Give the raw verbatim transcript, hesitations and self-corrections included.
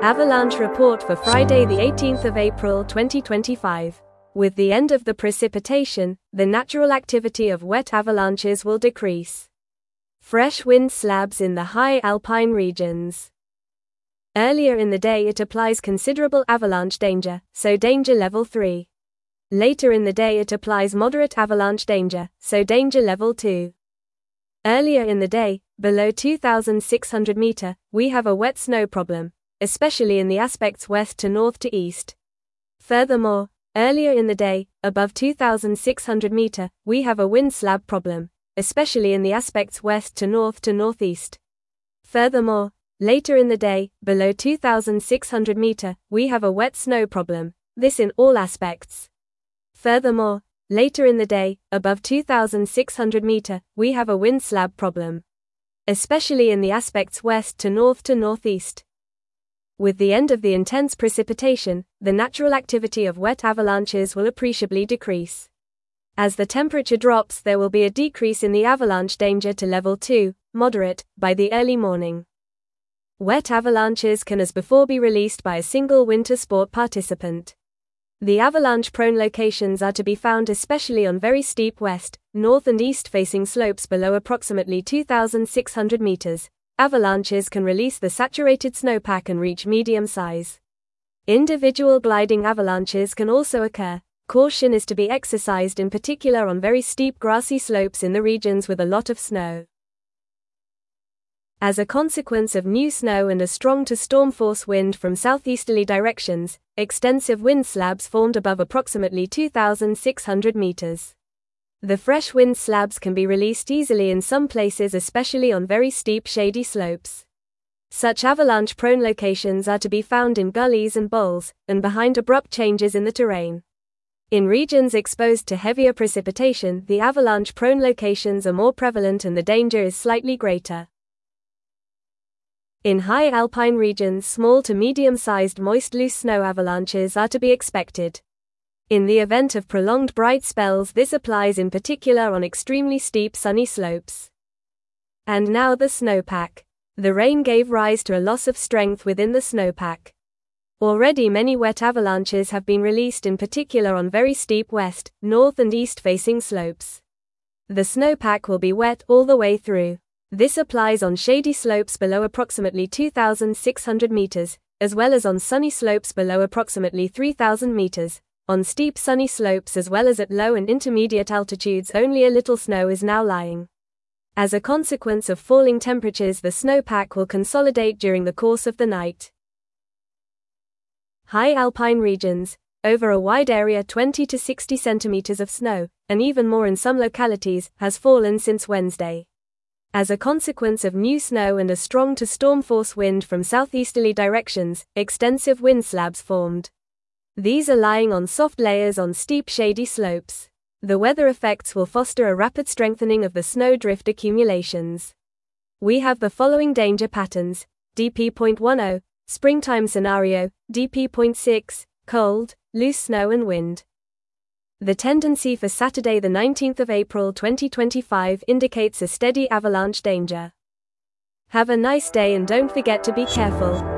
Avalanche report for Friday the eighteenth of April twenty twenty-five. With the end of the precipitation, the natural activity of wet avalanches will decrease. Fresh wind slabs in the high alpine regions. Earlier in the day it applies considerable avalanche danger, so danger level three. Later in the day it applies moderate avalanche danger, so danger level two. Earlier in the day, below two thousand six hundred meters, we have a wet snow problem, especially in the aspects west to north to east. Furthermore, earlier in the day, above two thousand six hundred meters, we have a wind slab problem, especially in the aspects west to north to northeast. Furthermore, later in the day, below two thousand six hundred meters, we have a wet snow problem, this in all aspects. Furthermore, later in the day, above two thousand six hundred meters, we have a wind slab problem, especially in the aspects west to north to northeast. With the end of the intense precipitation, the natural activity of wet avalanches will appreciably decrease. As the temperature drops, there will be a decrease in the avalanche danger to level two, moderate, by the early morning. Wet avalanches can as before be released by a single winter sport participant. The avalanche-prone locations are to be found especially on very steep west, north and east-facing slopes below approximately two thousand six hundred meters. Avalanches can release the saturated snowpack and reach medium size. Individual gliding avalanches can also occur. Caution is to be exercised in particular on very steep grassy slopes in the regions with a lot of snow. As a consequence of new snow and a strong to storm force wind from southeasterly directions, extensive wind slabs formed above approximately two thousand six hundred meters. The fresh wind slabs can be released easily in some places, especially on very steep shady slopes. Such avalanche-prone locations are to be found in gullies and bowls, and behind abrupt changes in the terrain. In regions exposed to heavier precipitation, the avalanche-prone locations are more prevalent and the danger is slightly greater. In high alpine regions, small to medium-sized moist loose snow avalanches are to be expected. In the event of prolonged bright spells, this applies in particular on extremely steep sunny slopes. And now the snowpack. The rain gave rise to a loss of strength within the snowpack. Already many wet avalanches have been released, in particular on very steep west, north and east-facing slopes. The snowpack will be wet all the way through. This applies on shady slopes below approximately two thousand six hundred meters, as well as on sunny slopes below approximately three thousand meters. On steep sunny slopes as well as at low and intermediate altitudes, only a little snow is now lying. As a consequence of falling temperatures, the snowpack will consolidate during the course of the night. High alpine regions, over a wide area, twenty to sixty centimeters of snow, and even more in some localities, has fallen since Wednesday. As a consequence of new snow and a strong to storm force wind from southeasterly directions, extensive wind slabs formed. These are lying on soft layers on steep shady slopes. The weather effects will foster a rapid strengthening of the snow drift accumulations. We have the following danger patterns: D P zero point ten, springtime scenario, D P zero point six, cold, loose snow and wind. The tendency for Saturday the nineteenth of April twenty twenty-five indicates a steady avalanche danger. Have a nice day and don't forget to be careful.